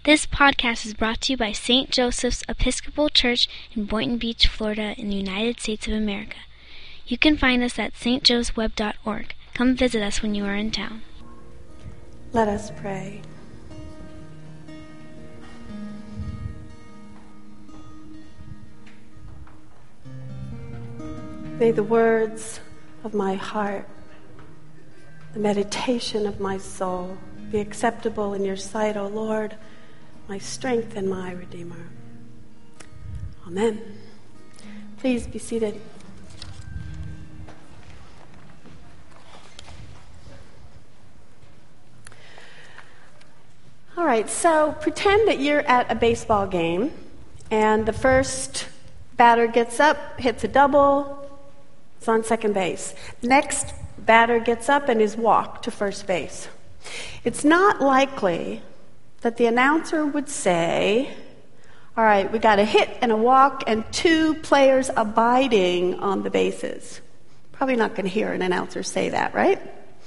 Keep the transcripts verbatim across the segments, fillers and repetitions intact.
This podcast is brought to you by Saint Joseph's Episcopal Church in Boynton Beach, Florida, in the United States of America. You can find us at s t joes web dot org. Come visit us when you are in town. Let us pray. May the words of my heart, the meditation of my soul, be acceptable in your sight, O Lord, my strength and my Redeemer. Amen. Please be seated. All right, so pretend that you're at a baseball game, and the first batter gets up, hits a double, it's on second base. Next batter gets up and is walked to first base. It's not likely that the announcer would say, all right, we got a hit and a walk and two players abiding on the bases. Probably not going to hear an announcer say that, right?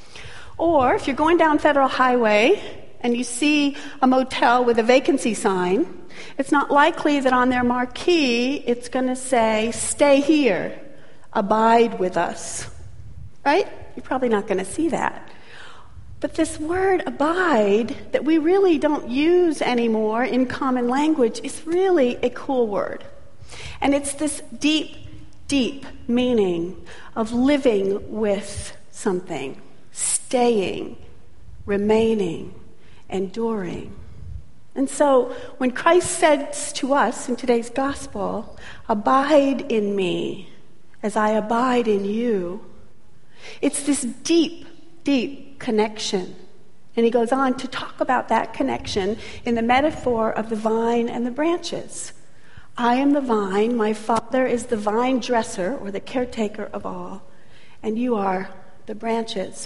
Or if you're going down Federal Highway and you see a motel with a vacancy sign, it's not likely that on their marquee it's going to say, stay here, abide with us, right? You're probably not going to see that. But this word abide that we really don't use anymore in common language is really a cool word. And it's this deep, deep meaning of living with something, staying, remaining, enduring. And so when Christ says to us in today's gospel, abide in me as I abide in you, it's this deep, deep connection. And he goes on to talk about that connection in the metaphor of the vine and the branches. I am the vine, my Father is the vine dresser or the caretaker of all, and you are the branches.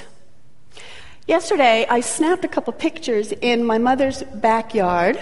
Yesterday, I snapped a couple pictures in my mother's backyard.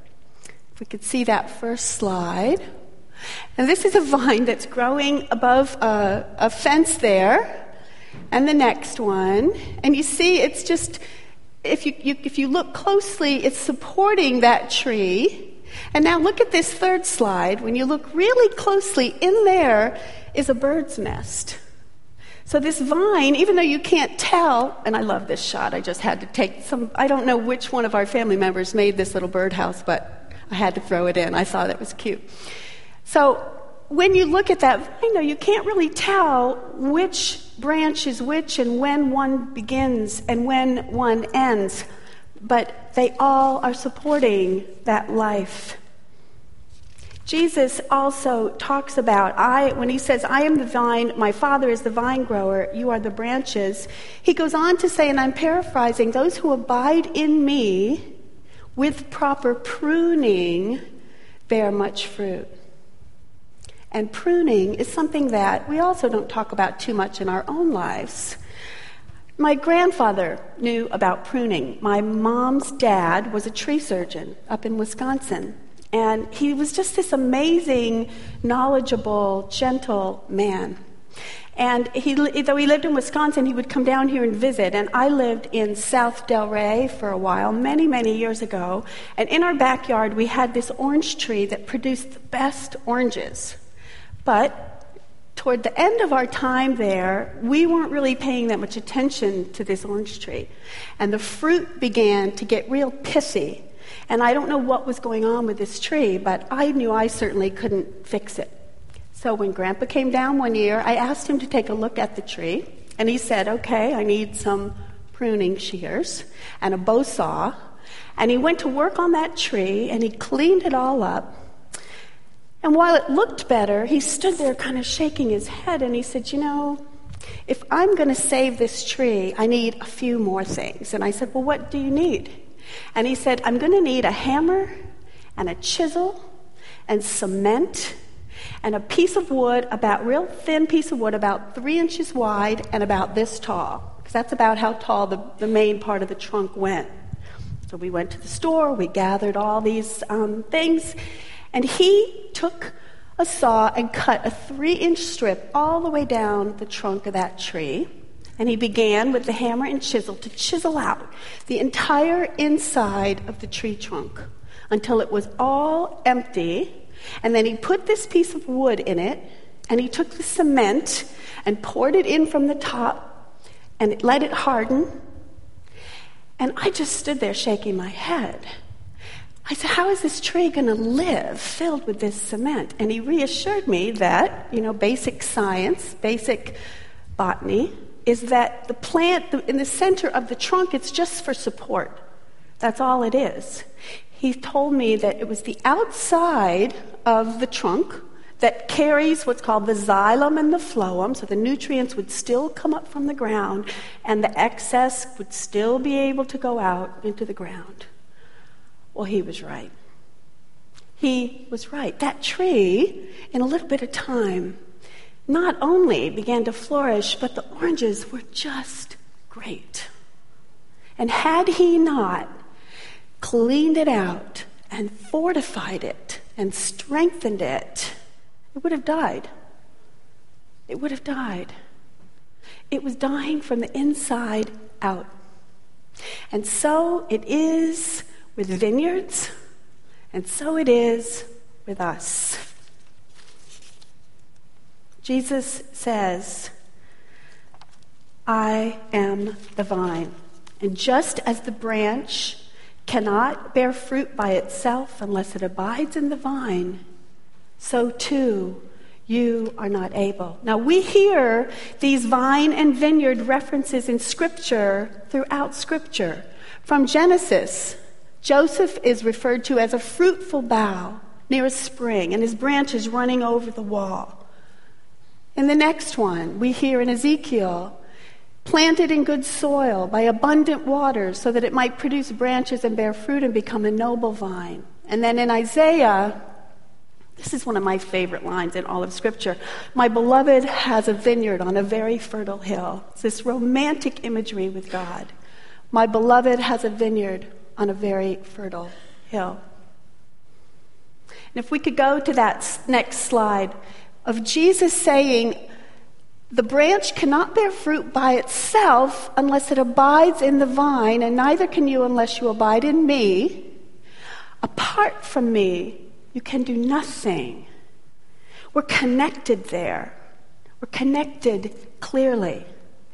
If we could see that first slide. And this is a vine that's growing above a, a fence there. And the next one. And you see, it's just, if you, you if you look closely, it's supporting that tree. And now look at this third slide. When you look really closely, in there is a bird's nest. So this vine, even though you can't tell, and I love this shot, I just had to take some, I don't know which one of our family members made this little birdhouse, but I had to throw it in. I thought it was cute. So when you look at that vine, though, you can't really tell which branch is which and when one begins and when one ends, but they all are supporting that life. Jesus also talks about, I when he says, I am the vine, my Father is the vine grower, you are the branches. He goes on to say, and I'm paraphrasing, those who abide in me with proper pruning bear much fruit. And pruning is something that we also don't talk about too much in our own lives. My grandfather knew about pruning. My mom's dad was a tree surgeon up in Wisconsin. And he was just this amazing, knowledgeable, gentle man. And he, though he lived in Wisconsin, he would come down here and visit. And I lived in South Delray for a while, many, many years ago. And in our backyard, we had this orange tree that produced the best oranges. But toward the end of our time there, we weren't really paying that much attention to this orange tree. And the fruit began to get real pissy. And I don't know what was going on with this tree, but I knew I certainly couldn't fix it. So when Grandpa came down one year, I asked him to take a look at the tree. And he said, okay, I need some pruning shears and a bow saw. And he went to work on that tree, and he cleaned it all up. And while it looked better, he stood there kind of shaking his head, and he said, you know, if I'm going to save this tree, I need a few more things. And I said, well, what do you need? And he said, I'm going to need a hammer and a chisel and cement and a piece of wood, about real thin piece of wood, about three inches wide and about this tall, because that's about how tall the, the main part of the trunk went. So we went to the store, we gathered all these um, things, and he took a saw and cut a three-inch strip all the way down the trunk of that tree. And he began with the hammer and chisel to chisel out the entire inside of the tree trunk until it was all empty. And then he put this piece of wood in it, and he took the cement and poured it in from the top and let it harden. And I just stood there shaking my head. I said, how is this tree going to live filled with this cement? And he reassured me that, you know, basic science, basic botany, is that the plant in the center of the trunk, it's just for support. That's all it is. He told me that it was the outside of the trunk that carries what's called the xylem and the phloem, so the nutrients would still come up from the ground, and the excess would still be able to go out into the ground. Well, he was right. He was right. That tree, in a little bit of time, not only began to flourish, but the oranges were just great. And had he not cleaned it out and fortified it and strengthened it, it would have died. It would have died. It was dying from the inside out. And so it is with vineyards, and so it is with us. Jesus says, I am the vine. And just as the branch cannot bear fruit by itself unless it abides in the vine, so too you are not able. Now we hear these vine and vineyard references in Scripture throughout Scripture. From Genesis, Joseph is referred to as a fruitful bough near a spring, and his branches running over the wall. In the next one, we hear in Ezekiel, planted in good soil by abundant waters so that it might produce branches and bear fruit and become a noble vine. And then in Isaiah, this is one of my favorite lines in all of Scripture. My beloved has a vineyard on a very fertile hill. It's this romantic imagery with God. My beloved has a vineyard on a very fertile hill. And if we could go to that next slide of Jesus saying, the branch cannot bear fruit by itself unless it abides in the vine, and neither can you unless you abide in me. Apart from me, you can do nothing. We're connected there. We're connected clearly.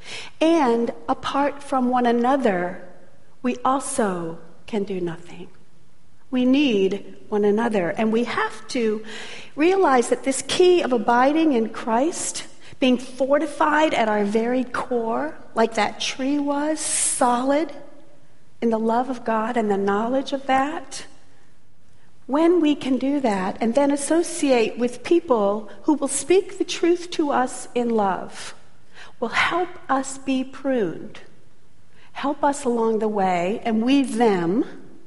And apart from one another, we also can do nothing. We need one another. And we have to realize that this key of abiding in Christ, being fortified at our very core, like that tree was, solid in the love of God and the knowledge of that, when we can do that and then associate with people who will speak the truth to us in love, will help us be pruned, help us along the way, and we them,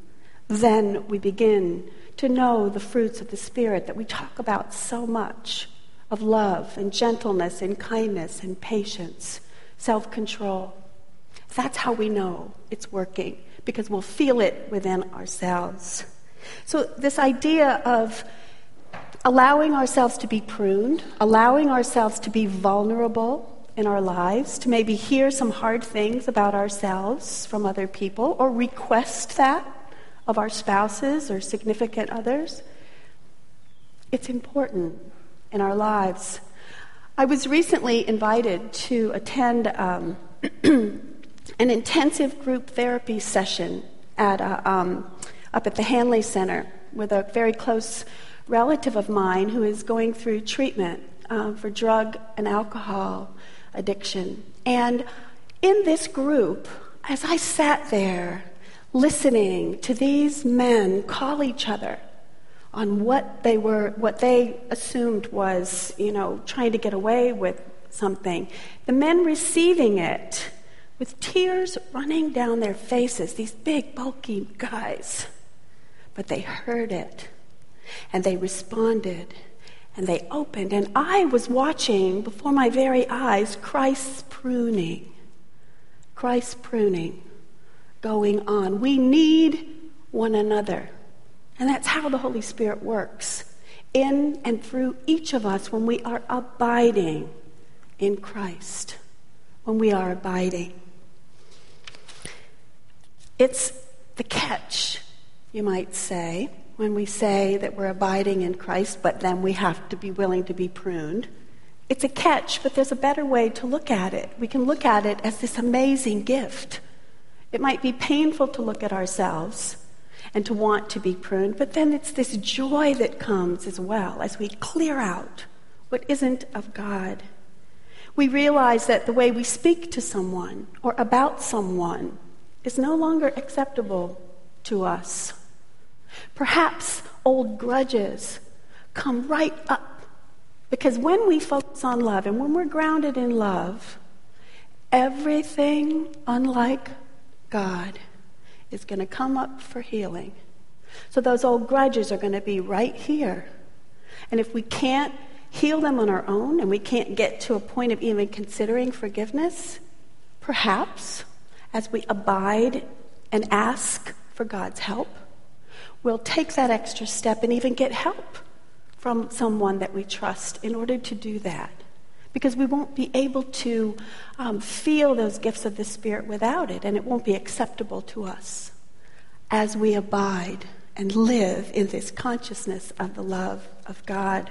then we begin to know the fruits of the Spirit that we talk about so much, of love and gentleness and kindness and patience, self-control. That's how we know it's working, because we'll feel it within ourselves. So this idea of allowing ourselves to be pruned, allowing ourselves to be vulnerable in our lives, to maybe hear some hard things about ourselves from other people, or request that of our spouses or significant others, it's important in our lives. I was recently invited to attend um, an intensive group therapy session at a, um, up at the Hanley Center with a very close relative of mine who is going through treatment uh, for drug and alcohol addiction. And in this group, as I sat there listening to these men call each other on what they were, what they assumed was, you know, trying to get away with something, the men receiving it with tears running down their faces, these big, bulky guys. But they heard it, and they responded, and they opened, and I was watching before my very eyes Christ's pruning, Christ's pruning going on. We need one another, and that's how the Holy Spirit works in and through each of us when we are abiding in Christ, when we are abiding. It's the catch you might say, when we say that we're abiding in Christ, but then we have to be willing to be pruned. It's a catch, but there's a better way to look at it. We can look at it as this amazing gift. It might be painful to look at ourselves and to want to be pruned, but then it's this joy that comes as well as we clear out what isn't of God. We realize that the way we speak to someone or about someone is no longer acceptable to us. Perhaps old grudges come right up, because when we focus on love and when we're grounded in love, everything unlike God is going to come up for healing. So those old grudges are going to be right here. And if we can't heal them on our own and we can't get to a point of even considering forgiveness, perhaps as we abide and ask for God's help, we'll take that extra step and even get help from someone that we trust in order to do that. Because we won't be able to um, feel those gifts of the Spirit without it, and it won't be acceptable to us as we abide and live in this consciousness of the love of God.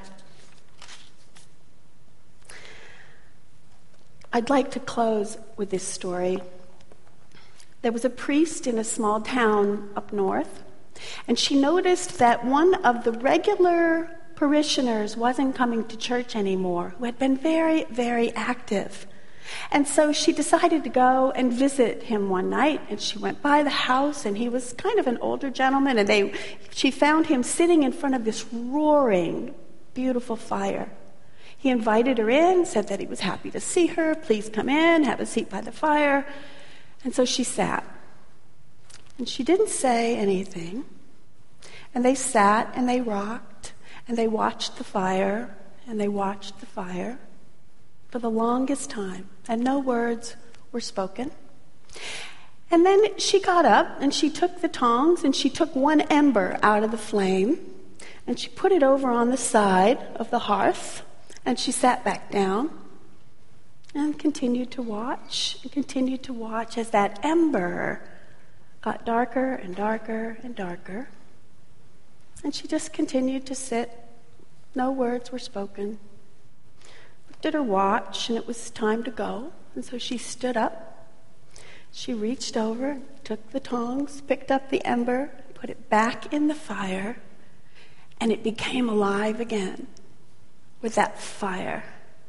I'd like to close with this story. There was a priest in a small town up north, and she noticed that one of the regular parishioners wasn't coming to church anymore, who had been very, very active. And so she decided to go and visit him one night, and she went by the house, and he was kind of an older gentleman, and they, she found him sitting in front of this roaring, beautiful fire. He invited her in, said that he was happy to see her, please come in, have a seat by the fire. And so she sat. And she didn't say anything. And they sat and they rocked. And they watched the fire, and they watched the fire for the longest time, and no words were spoken. And then she got up, and she took the tongs, and she took one ember out of the flame, and she put it over on the side of the hearth, and she sat back down and continued to watch, and continued to watch as that ember got darker and darker and darker. And she just continued to sit. No words were spoken. Looked at her watch, and it was time to go. And so she stood up. She reached over, took the tongs, picked up the ember, put it back in the fire, and it became alive again with that fire.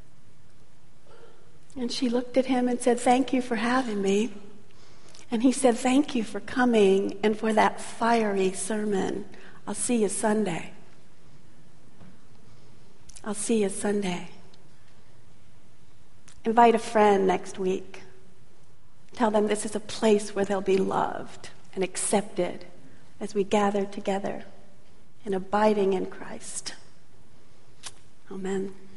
And she looked at him and said, "Thank you for having me." And he said, "Thank you for coming and for that fiery sermon. I'll see you Sunday. I'll see you Sunday." Invite a friend next week. Tell them this is a place where they'll be loved and accepted as we gather together in abiding in Christ. Amen.